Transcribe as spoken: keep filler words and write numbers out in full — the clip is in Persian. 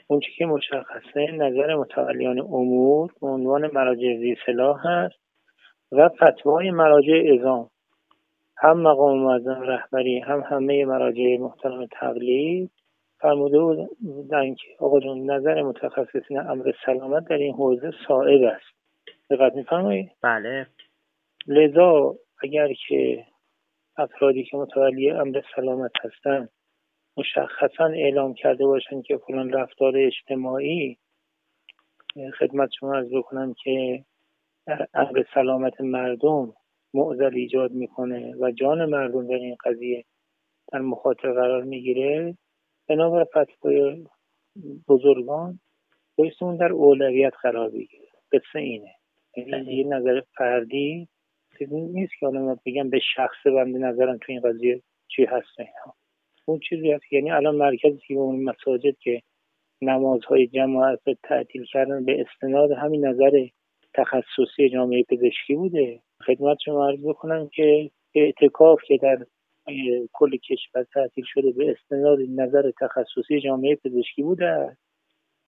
اون چیزی که مشخصه نظر متولیان امور به عنوان مراجع ذی صلاح هست و فتوای مراجع عظام، هم مقام معظم رهبری هم همه مراجع محترم تقلید فرموده بودن که آقا جون نظر متخصصین امر سلامت در این حوزه صائب است. دقت می‌فرمایید؟ بله. لذا اگر که افرادی که متولی امر سلامت هستند مشخصا اعلام کرده باشند که فلان رفتار اجتماعی خدمت شما عرض بکنم که در امر سلامت مردم معضل ایجاد میکنه و جان مردم در این قضیه در مخاطره قرار میگیره، بنابر فتوای بزرگان بایستی اون در اولویت قرار بگیره. قصه اینه، یعنی یه نظر فردی نیست که الان بگم به شخص بنده نظرم تو این قضیه چی هست اینها. اون چیزی هست یعنی الان مرکزی که اون مساجد که نمازهای جماعت تعطیل کردن به استناد همین نظر تخصصی جامعه پزشکی بوده. خدمت شما عرض بکنم که اعتکاف که در کل کشور تعطیل شده به استناد نظر تخصصی جامعه پزشکی بوده.